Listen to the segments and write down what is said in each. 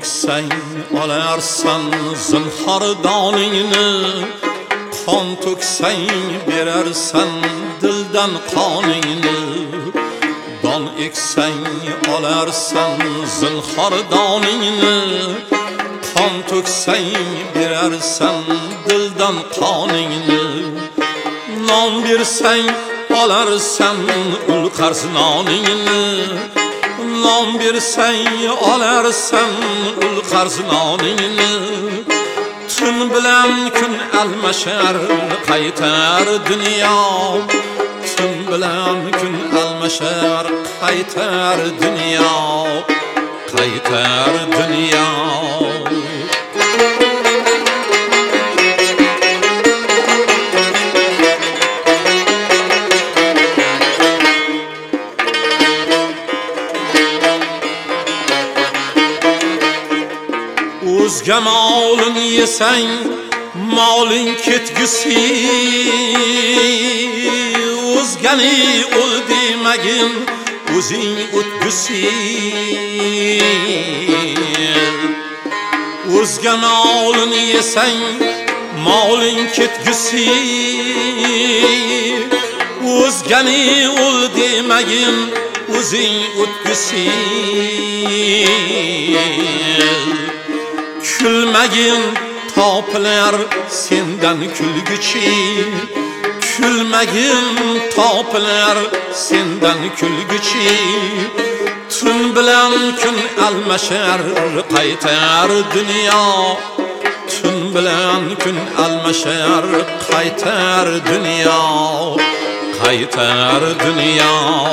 to'ksang olarsan zinhor doningni, qon to'ksang berarsan dildan qoningni. Don eksang olarsan zinhor doningni, qon to'ksang berarsan dildan qoningni. Non bersang olarsan ul qarz noningni, non bersang olarsan ul qarz noningni. Tun bilan kun almashar qaytar dunyo, tun bilan kun almashar qaytar dunyo, qaytar dunyo. O'zga molin yesang moling ketgusi, o'zgani ul demagin o'zing o'tgusi. O'zga molin yesang moling ketgusi, o'zgani ul demagin o'zing o'tgusi. Kulmagin topilar sendan kulguchi, kulmagin topilar sendan kulguchi. Tun bilan kun almashar qaytar dunyo, tun bilan kun almashar qaytar dunyo, qaytar dunyo.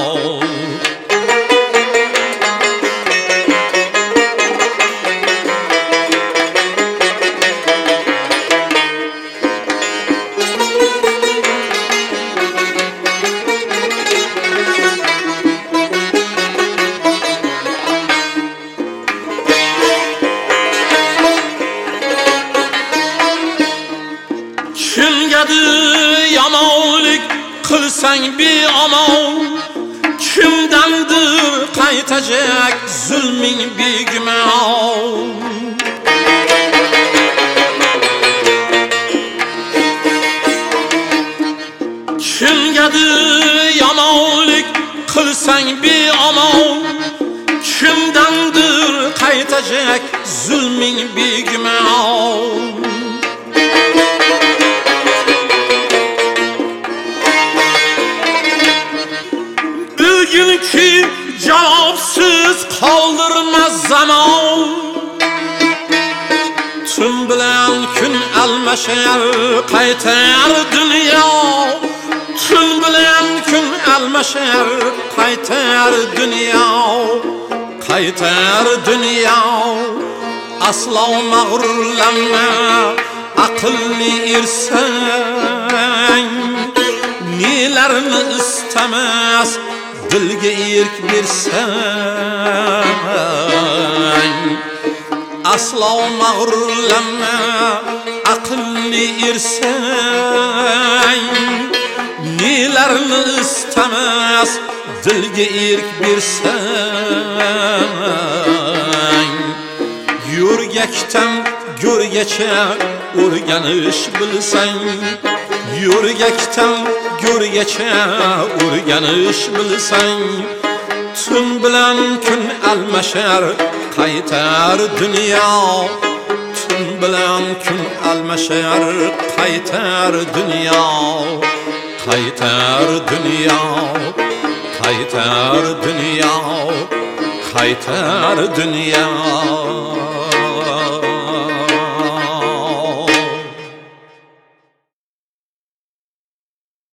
Yomonlik qilsang beomon, kimdandir qaytajak zulming begumon. Kimgadir yomonlik qilsang beomon, kimdandir qaytajak zulming begumon. Bugünkü javobsiz qoldirmas zamon, tun bilan kun almashar qaytar dunyo, tun bilan kun almashar qaytar dunyo, qaytar dunyo. Aslo mag'rurlanma aqlli ersang, nelarni istamas dilga erk bersang. Aslo mag'rurlanma aqlli ersang, nelarni istamas dilga erk bersang. Yo'rgakdan go'rgacha o'rganish bilsang, yo'rgakdan go'rgacha o'rganish bilsang, tun bilan kun almashar qaytar dunyo, tun bilan kun almashar qaytar dunyo, qaytar dunyo, qaytar dunyo, qaytar dunyo.